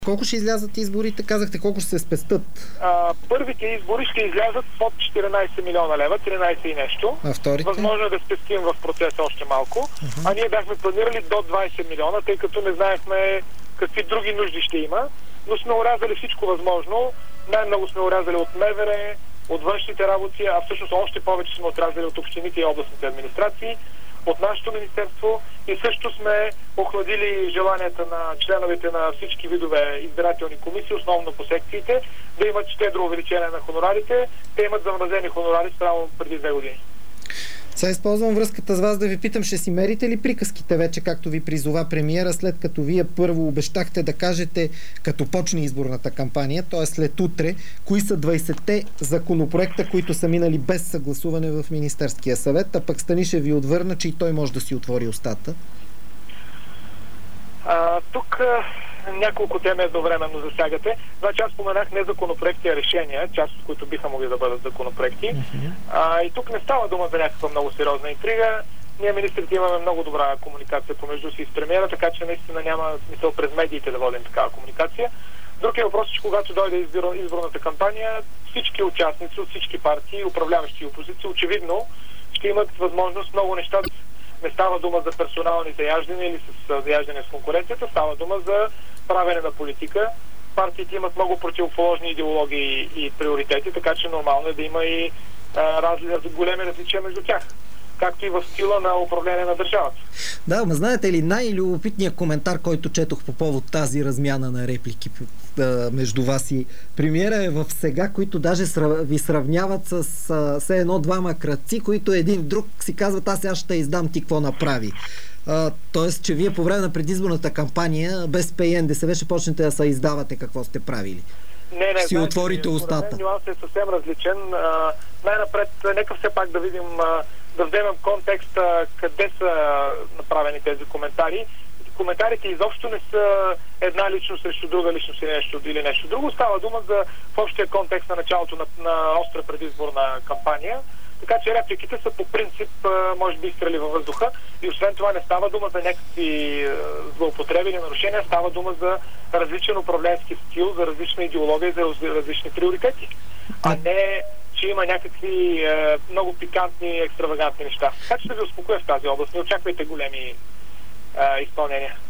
Колко ще излязат изборите? Казахте колко ще се спестат? Първите избори ще излязат под 14 милиона лева, 13 и нещо. А вторите? Възможно е да спестим в процеса още малко. А ние бяхме планирали до 20 милиона, тъй като не знаехме какви други нужди ще има. Но сме орязали всичко възможно. Най-много сме орязали от МВР, от външните работи, а всъщност още повече сме отрязали от общините и областните администрации, от нашето министерство, и също сме охладили желанията на членовете на всички видове избирателни комисии, основно по секциите, да имат щедро увеличение на хонорарите. Те имат замразени хонорари спрямо преди 2 години. Сега използвам връзката с вас да ви питам, ще си мерите ли приказките вече, както ви призова премиера, след като вие първо обещахте да кажете, като почне изборната кампания, т.е. след утре, кои са 20-те законопроекта, които са минали без съгласуване в Министерския съвет, а пък Станишев ви отвърна, че и той може да си отвори устата? Тук няколко теми едновременно засягате. Значи аз споменах не законопроекти, а решения, част от които биха могли да бъдат законопроекти. И тук не става дума за някаква много сериозна интрига. Ние министрите имаме много добра комуникация помежду си с премиера, така че наистина няма смисъл през медиите да водим такава комуникация. Друг е въпрос, че когато дойде изборната кампания, всички участници от всички партии, управляващи и опозиции, очевидно ще имат възможност много неща. Не става дума за персонални заяждания или с заяждане с конкуренцията, става дума за правене на политика. Партиите имат много противоположни идеологии и приоритети, така че нормално е да има и големи различия между тях, както и в стила на управление на държавата. Да, ма знаете ли, най-любопитният коментар, който четох по повод тази размяна на реплики между вас и премиера, е в сега, които даже ви сравняват с все едно двама крадци, които един друг си казват: аз сега ще издам, ти какво направи. Тоест, че вие по време на предизборната кампания без ПНДСВ ще почнете да се издавате какво сте правили. Не, си отворите устата. Нюансът е съвсем различен. Най-напред, нека все пак да видим, да вземем контекста къде са направени тези коментари. Коментарите изобщо не са една личност срещу друга личност или нещо друго. Става дума за в общия контекст на началото на остра предизборна кампания. Така че репликите са по принцип, може би, изстрели във въздуха. И освен това не става дума за някакви злоупотреби или нарушения, става дума за различен управленски стил, за различна идеология и за различни приоритети. А не, че има някакви много пикантни, екстравагантни неща. Така че да ви успокоя в тази област. Не очаквайте големи изпълнения.